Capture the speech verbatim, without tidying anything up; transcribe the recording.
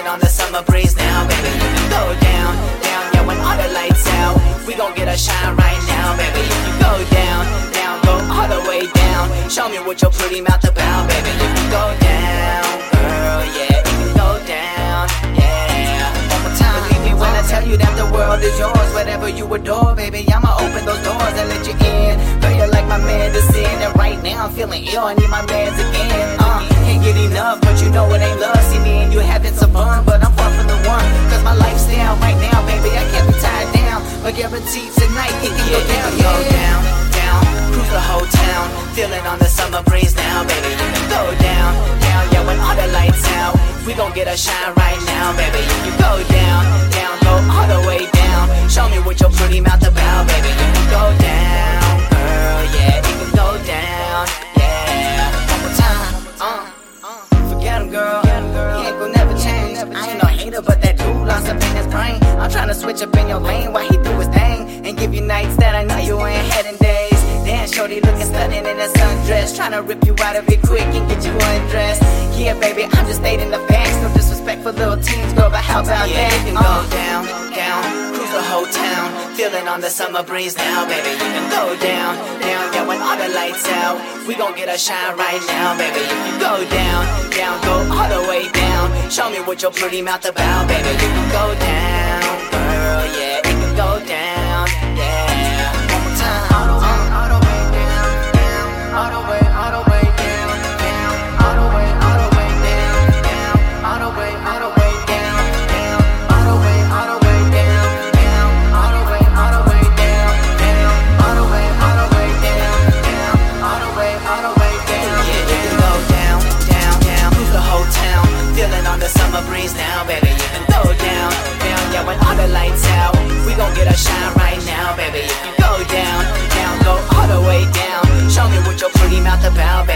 on the summer breeze now, baby. You can go down, down, yeah, when all the lights out, we gon' get a shine right now, baby. You can go down, down, go all the way down. Show me what your pretty mouth about, baby. You can go down, girl, yeah. You can go down, yeah. One more time, believe me when I tell you that the world is yours. Whatever you adore, baby, I'ma open those doors and let you in. Girl, you're like my medicine, and right now I'm feeling ill. I need my meds again. Uh, can't get enough, but you know it ain't love. See me and you having some fun, but I'm far from the one. Cause my lifestyle right now, baby, I can't be tied down. But guaranteed tonight, it can go down, yeah. Go down, down, cruise the whole town. Feeling on the summer breeze now, baby. You can go down, down, yeah, when all the lights out, we gon' get a shine right now, baby. You can go down, down, go all the way down. Show me what your pretty mouth about, baby. You can go down, girl, yeah. You can go down, yeah. One more time, uh, uh. Forget him, girl. He ain't gon' never change. I ain't no hater, but that dude lost up in his brain. I'm tryna switch up in your lane while he do his thing, and give you nights that I know you ain't had in days. Damn, shorty looking stunning in a sundress, tryna rip you out of it quick and get you undressed. Yeah, baby, I'm just stating the facts. No disrespect for little teens, girl, but how about yeah, that? You can uh. go down, down, cruise the whole town. Feeling on the summer breeze now, baby. You can go down, down, yeah, when all the lights out, we gon' get a shine right now, baby. You can go down, down, go all the way down. Show me what your pretty mouth about, baby. You can go down, girl, yeah. You can go down, yeah. One more time, all the way, all the way down, down, all the way, all the way down, down, all the way, all the way down, down, all the way, all the way down, down, all the way, all the way down, down, all the way, all the way down, down, all the way, all the way down, down, all the way, all the way down. Yeah, you can go down, down, down, cruise the whole town. Feeling on the summer breeze now, baby. You can go down, down, yeah, when all the lights out, we gon' get a shine right now, baby. You can go down, down, go all the way down. Show me what your pretty mouth about,